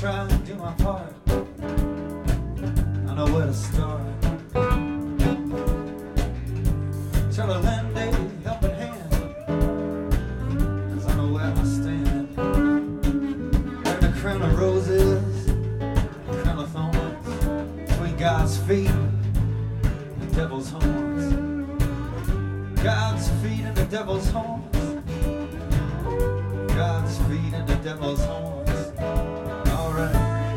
try and do my part. I know where to start. Try to lend a helping hand, 'cause I know where I stand. Wearing a crown of roses, a crown of thorns, between God's feet and the devil's horns. God's feet and the devil's horns. God's feet and the devil's horns. All right.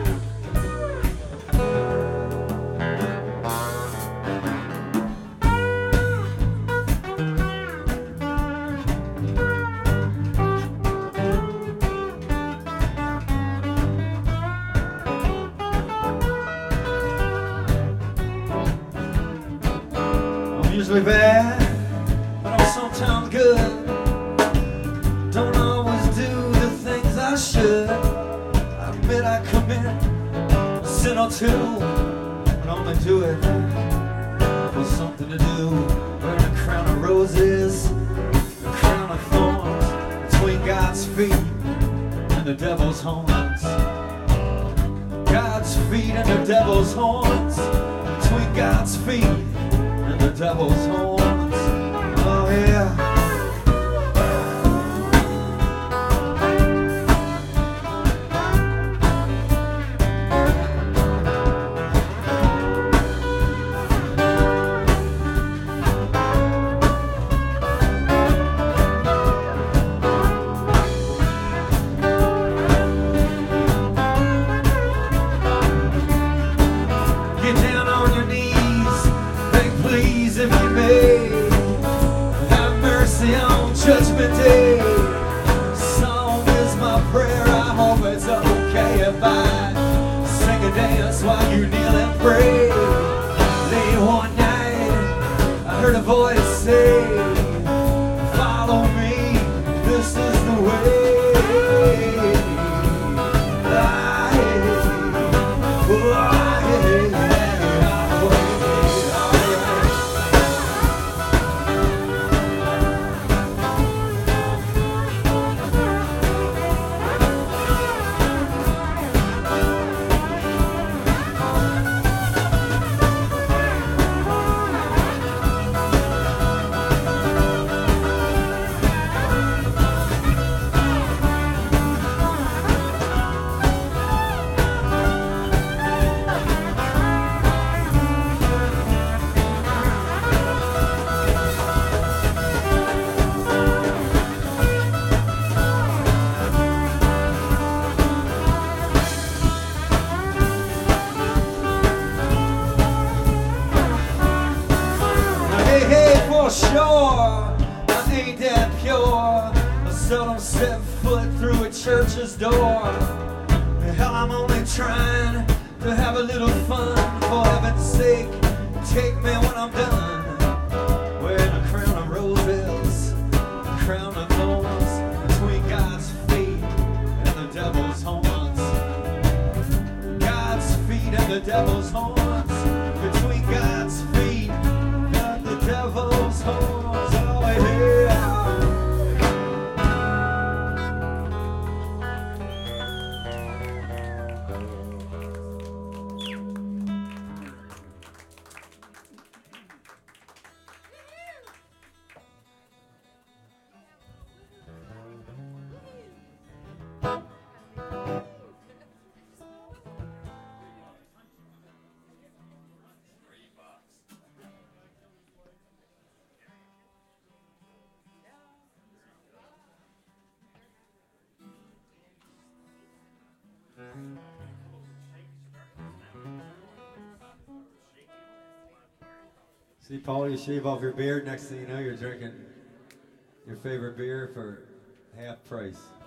I'm usually bad, but I'm sometimes good. Don't always do the things I should. I admit I commit a sin or two, but only do it for something to do. Wearing a crown of roses, a crown of thorns, between God's feet and the devil's horns. God's feet and the devil's horns, between God's feet and the devil's horns. Oh yeah. Get down on your knees, beg please if you may. Have mercy on Judgment Day. Song is my prayer, I hope it's okay if I sing and dance while you kneel and pray. Late one night, I heard a voice say, follow me, this is the way. For sure, I ain't that pure. I seldom set foot through a church's door. Hell, I'm only trying to have a little fun. For heaven's sake, take me when I'm done. Wearing a crown of roses, a crown of thorns, between God's feet and the devil's horns. God's feet and the devil's horns, between God's feet and the devil's horns. Oh yeah. See, Paul, you shave off your beard, next thing you know, you're drinking your favorite beer for half price.